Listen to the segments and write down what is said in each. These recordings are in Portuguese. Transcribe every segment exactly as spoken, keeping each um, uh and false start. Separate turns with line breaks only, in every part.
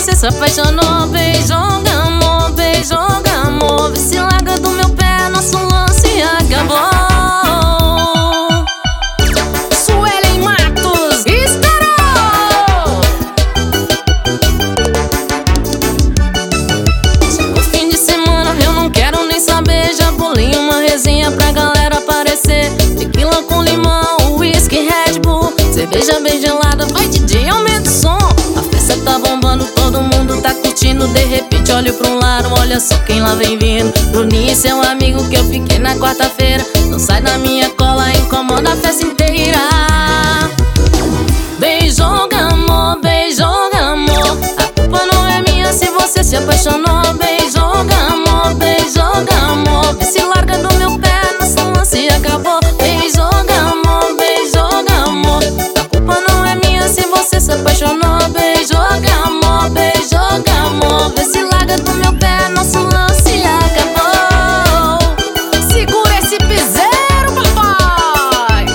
você se apaixonou. Beijo, amor, beijo, amor. Vê se larga do meu pé, nosso lance acabou. Suelen Matos estourou. Chegou o fim de semana, eu não quero nem saber. Já bolei uma resenha pra galera aparecer. Tequila com limão, whisky, Red Bull, cerveja bem gelada, vai D J, aumenta o som. A festa tá bombando, todo mundo tá curtindo. De repente olho pra um lado, olha só quem lá vem vindo. Bruninho, seu amigo que eu fiquei na quarta-feira. Não sai da minha cola, incomoda a festa inteira. Beijo, amor, beijo, amor. A culpa não é minha se você se apaixonou. Beijo, amor, beijo, amor. Vê se larga do meu pé, nosso lance acabou. Beijo, amor, beijo, amor. A culpa não é minha se você se apaixonou. Beijo, amor, beijo, amor. Vê se larga do meu pé, nosso lance acabou. Segura esse piseiro, papai.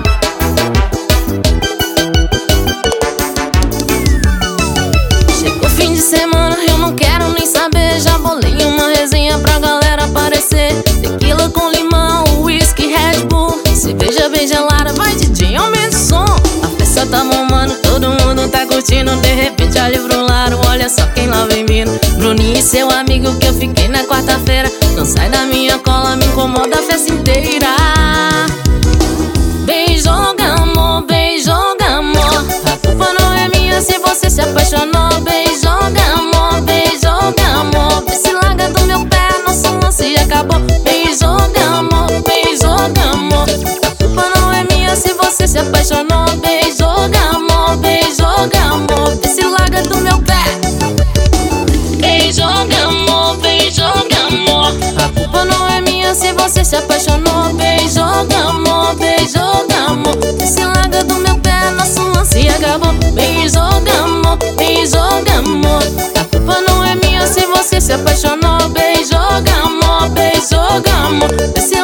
Chegou fim de semana, eu não quero nem saber. Já bolei uma resenha pra galera aparecer. Tequila com limão, whisky, Red Bull, cerveja bem gelada, vai D J, aumenta o som. A festa tá bombando, todo mundo tá curtindo. De repente olho pro lado, olha só quem lá vem vindo. Bruninho, seu amigo que eu fiquei na quarta-feira. Não sai da minha cola, me incomoda a festa inteira. Beijo, amor, beijo, amor. A culpa não é minha se você se apaixonou. Beijo, amor, beijo, amor. Vê se larga do meu pé, nosso lance acabou. Beijo, amor, beijo, amor. A culpa não é minha se você se apaixonou. Beijo, amor, beijo, amor. Vê se larga do meu pé. Beijo, amor, beijo, amor. A culpa não é minha se você se apaixonou. Beijo, amor, beijo, amor. Vê se larga do meu pé, nosso lance acabou. Beijo, amor, beijo, amor. A culpa não é minha se você se apaixonou. Beijo, amor, beijo, amor. Vê se